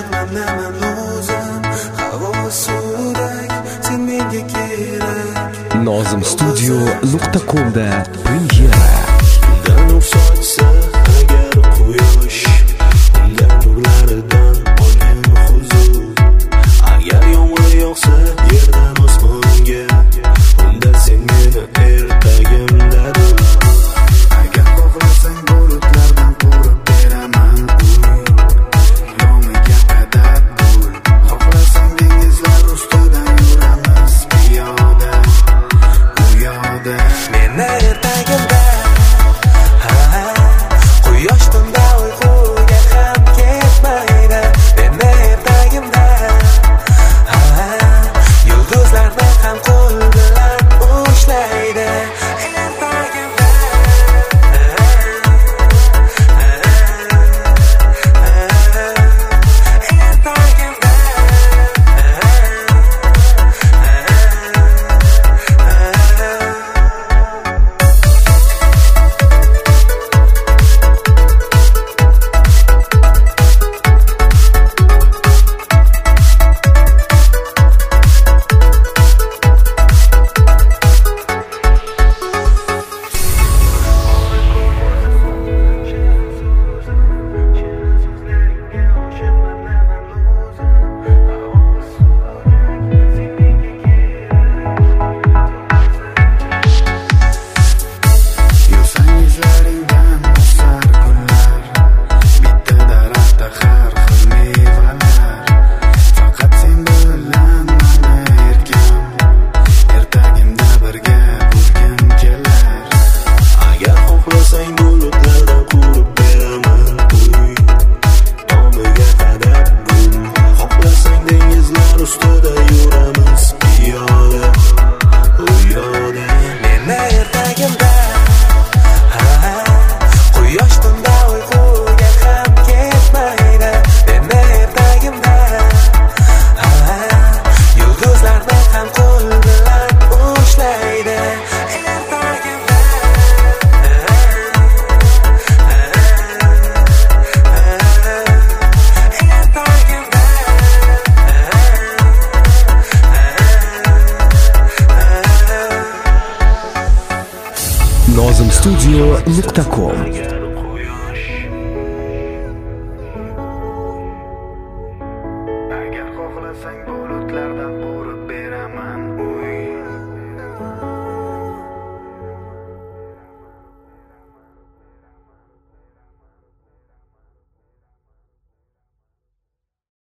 o'shaman o'zim havo suvdek sen menga kerak. Nozimstudio.com da premyera. Nur sochsa agar quyosh, unga nurlaridan olgin huzur. Agar yomg'ir yog'sa yerdan osmonga, unda sen meni ertagimdadir. Agar xohlasang bulutlardan qurib beraman uy, yomiga qadar gul. Xohlasang dengizlar ustidan yuramiz piyoda, u yoqda. Meni ertagimda quyosh tunda uyquga ham ketmaydi. Meni ertagimda yulduzlarni ham qo'l bilan ushlaydi. Ertagimda Nozimstudio.com. Agar xohlasang bulutlardan